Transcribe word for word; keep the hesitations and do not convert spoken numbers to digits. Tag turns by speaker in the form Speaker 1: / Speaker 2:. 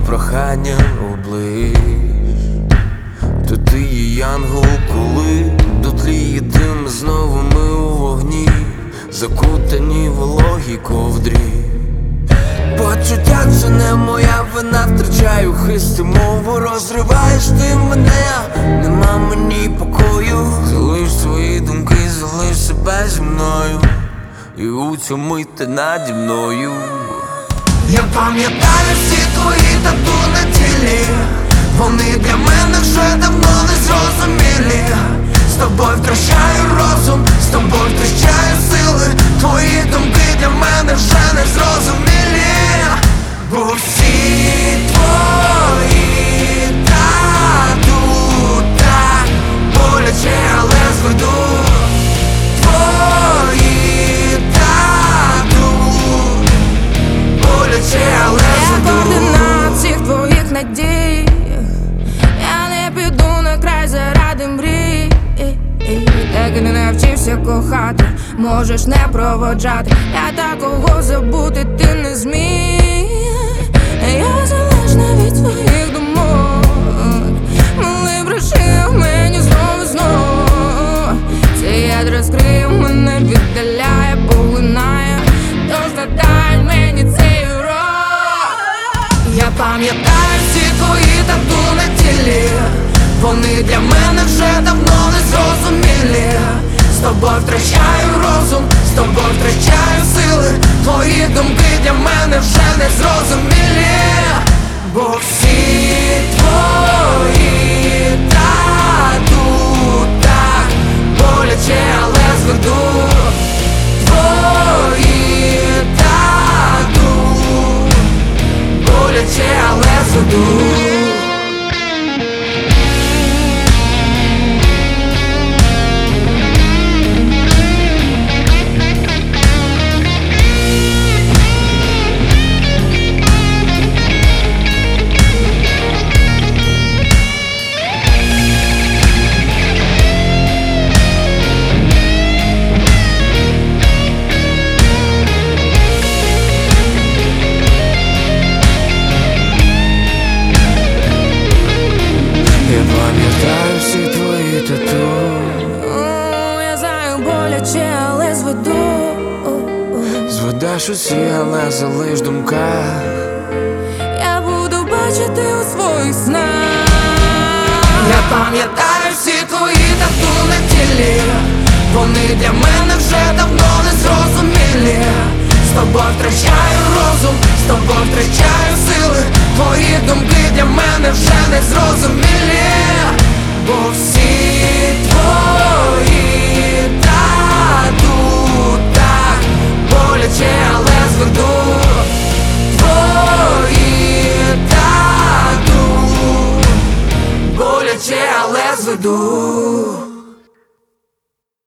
Speaker 1: прохання оближ, то ти є янгол, коли дотліє дим, знову ми у вогні, закутані в вологій ковдрі. Почуття — це не моя вина, втрачаю хист і мову, розриваєш ти мене, нема мені покою. Залиш свої думки, залиш себе зі мною, і у цю мить ти наді мною.
Speaker 2: Я пам'ятаю всі твої тату на тілі, вони для мене вже давно не зрозумілі. З тобою втрачаю розум, з тобою втрачаю сили, твої думки для мене вже не зрозумілі. Бо всі твої тату так боляче, але зведу. Твої тату боляче, але зведу.
Speaker 3: Я координат всіх твоїх надій, я не піду на край заради мрій. Так і не навчився кохати, можеш не проводжати, я такого забути ти не зміг. Я залежна від твоїх думок, милий брешив мені знову знову. Цей яд розкриє мене, віддаляє, поглинає, тож надай мені цей урок.
Speaker 2: Я пам'ятаю всі твої тату на тілі, вони для мене вже давно не зрозумілі. З тобою втрачаю розум, з тобою втрачаю сили, твої думки для мене вже не зрозумілі. Бо всі твої тату так боляче, але зведу. Твої тату боляче, але зведу.
Speaker 1: Я пам'ятаю всі твої тату.
Speaker 3: Я знаю, боляче, але зведу.
Speaker 1: Зведеш усі, але залиш думка.
Speaker 3: Я буду бачити у своїх снах.
Speaker 2: Я пам'ятаю всі твої тату на тілі, вони для мене вже давно не зрозумілі. З тобою втрачаю розум, з тобою втрачаю сили, твої думки для мене вже не зрозумілі. Бо всі твої тату так боляче, але зведу. Твої тату боляче, але зведу.